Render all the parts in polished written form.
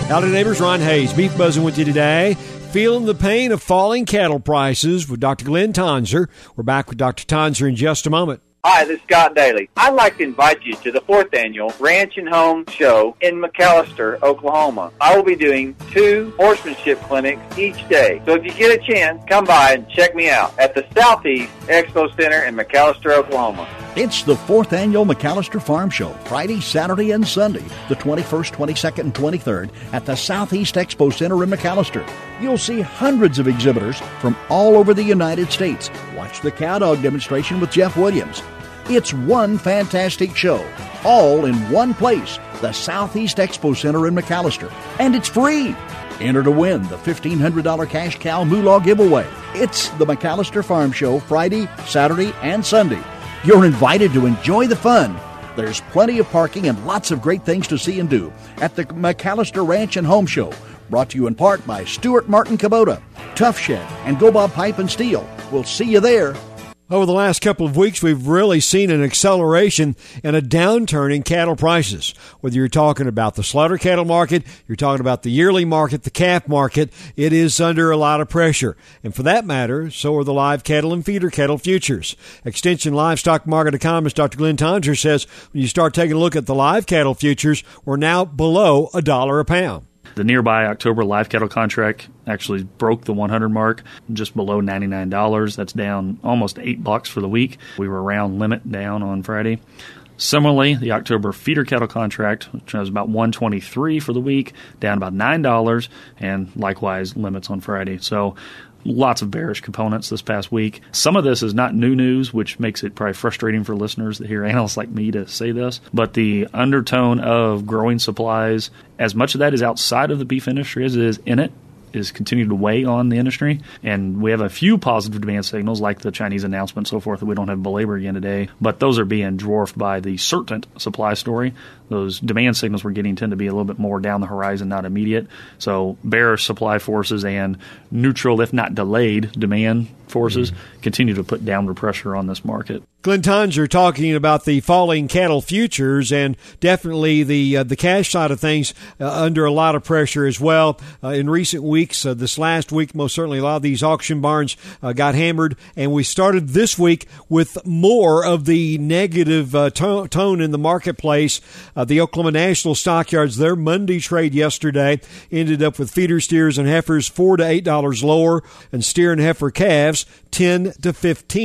Howdy neighbors, Ron Hayes, Beef Buzzing with you today. Feeling the pain of falling cattle prices with Dr. Glenn Tonser. We're back with Dr. Tonser in just a moment. Hi, this is Scott Daly. I'd like to invite you to the 4th Annual Ranch and Home Show in McAlester, Oklahoma. I will be doing 2 horsemanship clinics each day. So if you get a chance, come by and check me out at the Southeast Expo Center in McAlester, Oklahoma. It's the 4th Annual McAlester Farm Show, Friday, Saturday, and Sunday, the 21st, 22nd, and 23rd at the Southeast Expo Center in McAlester. You'll see hundreds of exhibitors from all over the United States. Watch the cow dog demonstration with Jeff Williams. It's one fantastic show, all in one place, the Southeast Expo Center in McAlester. And it's free. Enter to win the $1,500 cash cow moolah giveaway. It's the McAlester Farm Show, Friday, Saturday, and Sunday. You're invited to enjoy the fun. There's plenty of parking and lots of great things to see and do at the McAlester Ranch and Home Show. Brought to you in part by Stuart Martin Kubota, Tough Shed, and Go Bob Pipe and Steel. We'll see you there. Over the last couple of weeks, we've really seen an acceleration and a downturn in cattle prices. Whether you're talking about the slaughter cattle market, you're talking about the yearly market, the calf market, it is under a lot of pressure. And for that matter, so are the live cattle and feeder cattle futures. Extension Livestock Market economist Dr. Glenn Tonser says when you start taking a look at the live cattle futures, we're now below $1 a pound. The nearby October live cattle contract actually broke the 100 mark, just below $99. That's down almost $8 for the week. We were around limit down on Friday. Similarly, the October feeder cattle contract, which was about $123 for the week, down about $9, and likewise limits on Friday. So lots of bearish components this past week. Some of this is not new news, which makes it probably frustrating for listeners that hear analysts like me to say this. But the undertone of growing supplies, as much of that is outside of the beef industry as it is in it, is continuing to weigh on the industry. And we have a few positive demand signals like the Chinese announcement and so forth that we don't have belabor again today. But those are being dwarfed by the certain supply story. Those demand signals we're getting tend to be a little bit more down the horizon, not immediate. So bearish supply forces and neutral, if not delayed, demand forces continue to put downward pressure on this market. Glenn Tonser talking about the falling cattle futures and definitely the cash side of things under a lot of pressure as well. In recent weeks, this last week, most certainly a lot of these auction barns got hammered, and we started this week with more of the negative tone in the marketplace. The Oklahoma National Stockyards, their Monday trade yesterday ended up with feeder steers and heifers $4 to $8 lower, and steer and heifer calves $10 to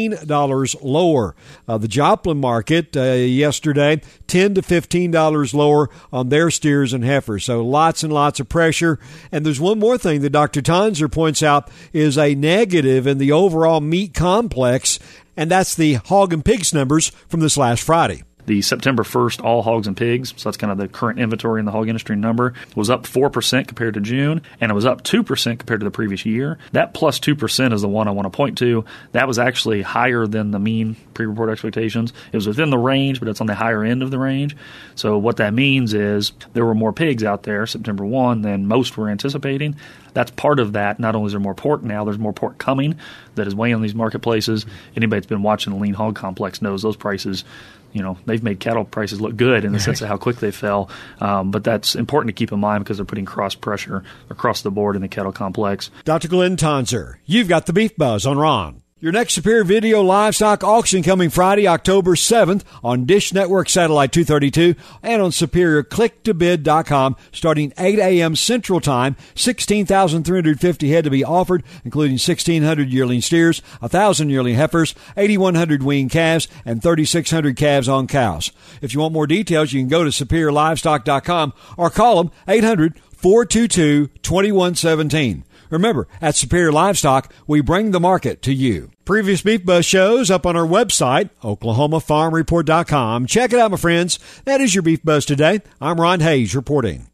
$15 lower. The Joplin market yesterday, $10 to $15 lower on their steers and heifers. So lots and lots of pressure. And there's one more thing that Dr. Tonser points out is a negative in the overall meat complex, and that's the hog and pigs numbers from this last Friday. The September 1st all hogs and pigs, so that's kind of the current inventory in the hog industry number, was up 4% compared to June, and it was up 2% compared to the previous year. That plus 2% is the one I want to point to. That was actually higher than the mean pre-report expectations. It was within the range, but it's on the higher end of the range. So what that means is there were more pigs out there September 1 than most were anticipating. That's part of that. Not only is there more pork now, there's more pork coming that is weighing on these marketplaces. Anybody that's been watching the lean hog complex knows those prices, they've made cattle prices look good in the sense of how quick they fell. But that's important to keep in mind because they're putting cross pressure across the board in the cattle complex. Dr. Glenn Tonser, you've got the Beef Buzz on Ron. Your next Superior Video livestock auction coming Friday, October 7th on Dish Network Satellite 232 and on SuperiorClickToBid.com starting 8 a.m. Central Time. 16,350 head to be offered, including 1,600 yearling steers, 1,000 yearling heifers, 8,100 weaned calves, and 3,600 calves on cows. If you want more details, you can go to SuperiorLivestock.com or call them 800-422-2117. Remember, at Superior Livestock, we bring the market to you. Previous Beef Buzz shows up on our website, OklahomaFarmReport.com. Check it out, my friends. That is your Beef Buzz today. I'm Ron Hayes reporting.